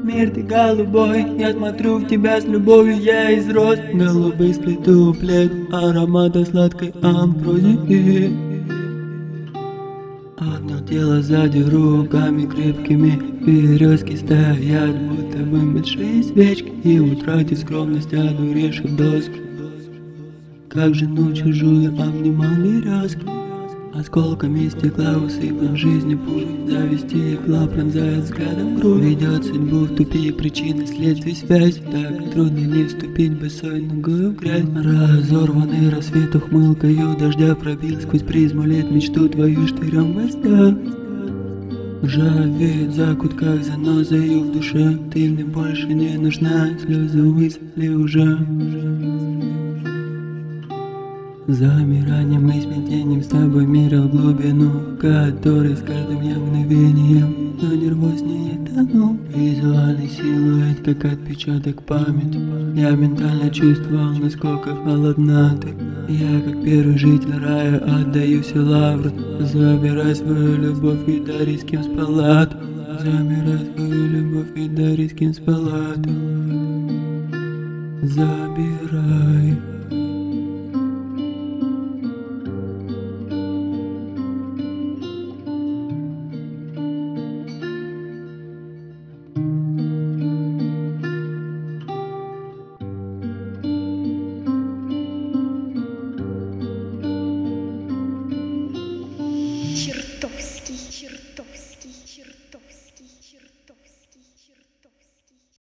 Мир ты голубой, я смотрю в тебя с любовью, я из роз голубый сплету плед аромата сладкой амброзии. Обнял тело сзади руками крепкими, березки стоят, будто бы большие свечки, и утратив скромность, одуревших доски. Как жену чужую обнимал березки, осколками стекла усыпан жизнью пуль. Зависти игла пронзает взглядом грудь, ведет судьбу в тупик, причины, следствий, связь. Так трудно не вступить босой ногой в грязь. Разорванный рассвет ухмылкою дождя пробил сквозь призму лет мечту твою штырем гвоздя. Ржавеет в закутках занозою в душе, ты мне больше не нужна, слезы высохли уже. Замиранием и смятением с тобой мерил глубину, который с каждым я мгновением, но нервознее тону. Визуальный силуэт, как отпечаток памяти, я ментально чувствовал, насколько холодна ты. Я, как первый житель рая, отдаю все лавры. Забирай свою любовь и дари, с кем спала ты. Забирай свою любовь и дари, с кем спала ты. Забирай.